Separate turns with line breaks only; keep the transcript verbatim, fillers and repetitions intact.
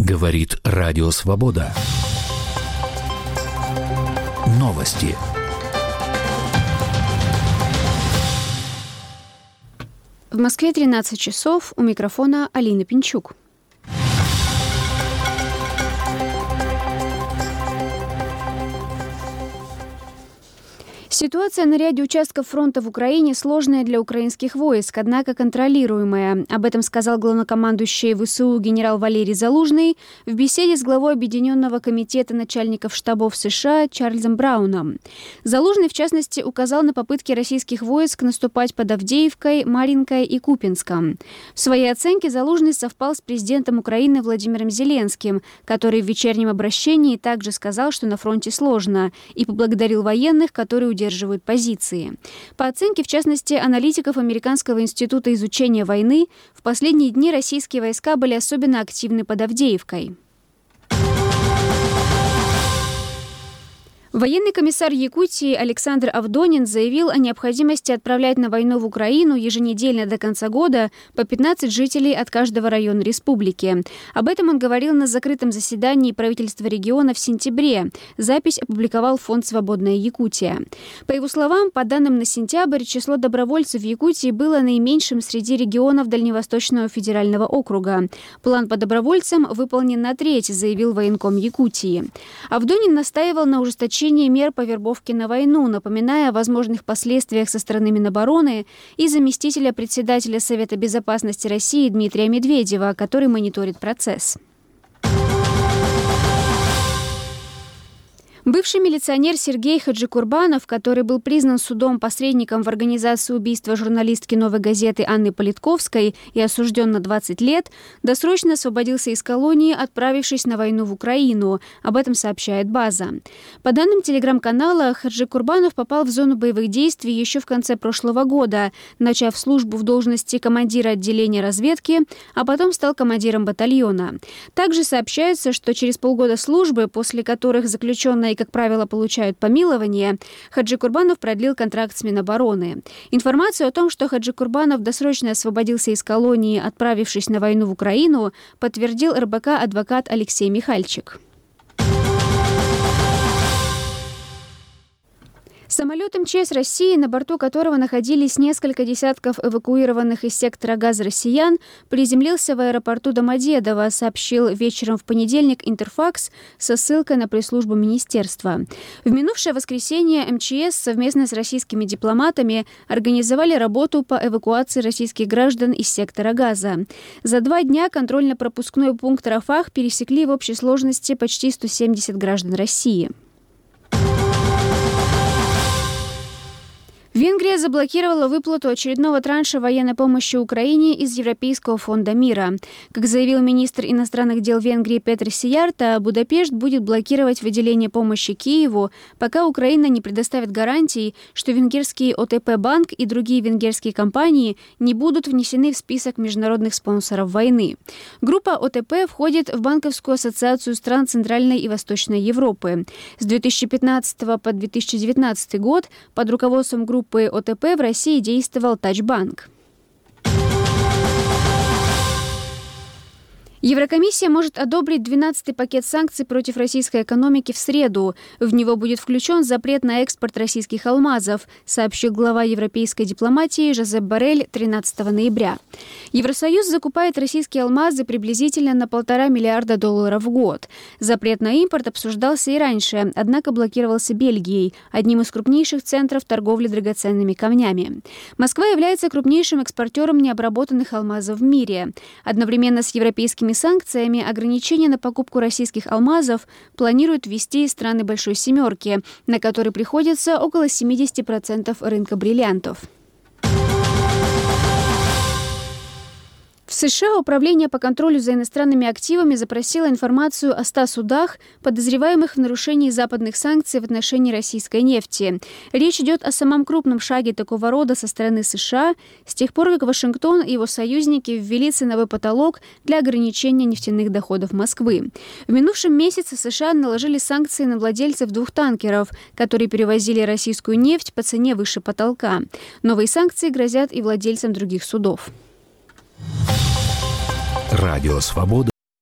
Говорит Радио Свобода. Новости.
В Москве тринадцать часов. У микрофона Алина Пинчук. Ситуация на ряде участков фронта в Украине сложная для украинских войск, однако контролируемая. Об этом сказал главнокомандующий ВСУ генерал Валерий Залужный в беседе с главой Объединенного комитета начальников штабов США Чарльзом Брауном. Залужный, в частности, указал на попытки российских войск наступать под Авдеевкой, Марьинкой и Купянском. В своей оценке Залужный совпал с президентом Украины Владимиром Зеленским, который в вечернем обращении также сказал, что на фронте сложно, и поблагодарил военных, которые удерживают удерживают позиции. По оценке, в частности, аналитиков Американского института изучения войны, в последние дни российские войска были особенно активны под Авдеевкой. Военный комиссар Якутии Александр Авдонин заявил о необходимости отправлять на войну в Украину еженедельно до конца года по пятнадцать жителей от каждого района республики. Об этом он говорил на закрытом заседании правительства региона в сентябре. Запись опубликовал фонд «Свободная Якутия». По его словам, по данным на сентябрь, число добровольцев в Якутии было наименьшим среди регионов Дальневосточного федерального округа. План по добровольцам выполнен на треть, заявил военком Якутии. Авдонин настаивал на ужесточении мер по вербовке на войну, напоминая о возможных последствиях со стороны Минобороны и заместителя председателя Совета безопасности России Дмитрия Медведева, который мониторит процесс. Бывший милиционер Сергей Хаджикурбанов, который был признан судом посредником в организации убийства журналистки «Новой газеты» Анны Политковской и осужден на двадцать лет, досрочно освободился из колонии, отправившись на войну в Украину. Об этом сообщает «База». По данным телеграм-канала, Хаджикурбанов попал в зону боевых действий еще в конце прошлого года, начав службу в должности командира отделения разведки, а потом стал командиром батальона. Также сообщается, что через полгода службы, после которых заключенные, как правило, получают помилование, Хаджикурбанов продлил контракт с Минобороны. Информацию о том, что Хаджикурбанов досрочно освободился из колонии, отправившись на войну в Украину, подтвердил эр бэ ка адвокат Алексей Михальчик. Самолет эм че эс России, на борту которого находились несколько десятков эвакуированных из сектора Газа россиян, приземлился в аэропорту Домодедово, сообщил вечером в понедельник Интерфакс со ссылкой на пресс-службу министерства. В минувшее воскресенье эм че эс совместно с российскими дипломатами организовали работу по эвакуации российских граждан из сектора Газа. За два дня контрольно-пропускной пункт Рафах пересекли в общей сложности почти сто семьдесят граждан России. Венгрия заблокировала выплату очередного транша военной помощи Украине из Европейского фонда мира. Как заявил министр иностранных дел Венгрии Петр Сиярто, Будапешт будет блокировать выделение помощи Киеву, пока Украина не предоставит гарантий, что венгерский о тэ пэ-банк и другие венгерские компании не будут внесены в список международных спонсоров войны. Группа о тэ пэ входит в Банковскую ассоциацию стран Центральной и Восточной Европы. С две тысячи пятнадцатого по две тысячи девятнадцатый год под руководством группы о тэ пэ в России действовал Тачбанк. Еврокомиссия может одобрить двенадцатый пакет санкций против российской экономики в среду. В него будет включен запрет на экспорт российских алмазов, сообщил глава европейской дипломатии Жозеп Боррель тринадцатого ноября. Евросоюз закупает российские алмазы приблизительно на полтора миллиарда долларов в год. Запрет на импорт обсуждался и раньше, однако блокировался Бельгией, одним из крупнейших центров торговли драгоценными камнями. Москва является крупнейшим экспортером необработанных алмазов в мире. Одновременно с европейскими санкциями ограничения на покупку российских алмазов планируют ввести и страны Большой Семерки, на которые приходится около семьдесят процентов рынка бриллиантов. В США Управление по контролю за иностранными активами запросило информацию о ста судах, подозреваемых в нарушении западных санкций в отношении российской нефти. Речь идет о самом крупном шаге такого рода со стороны США с тех пор, как Вашингтон и его союзники ввели ценовой потолок для ограничения нефтяных доходов Москвы. В минувшем месяце США наложили санкции на владельцев двух танкеров, которые перевозили российскую нефть по цене выше потолка. Новые санкции грозят и владельцам других судов.
Радио Свобода.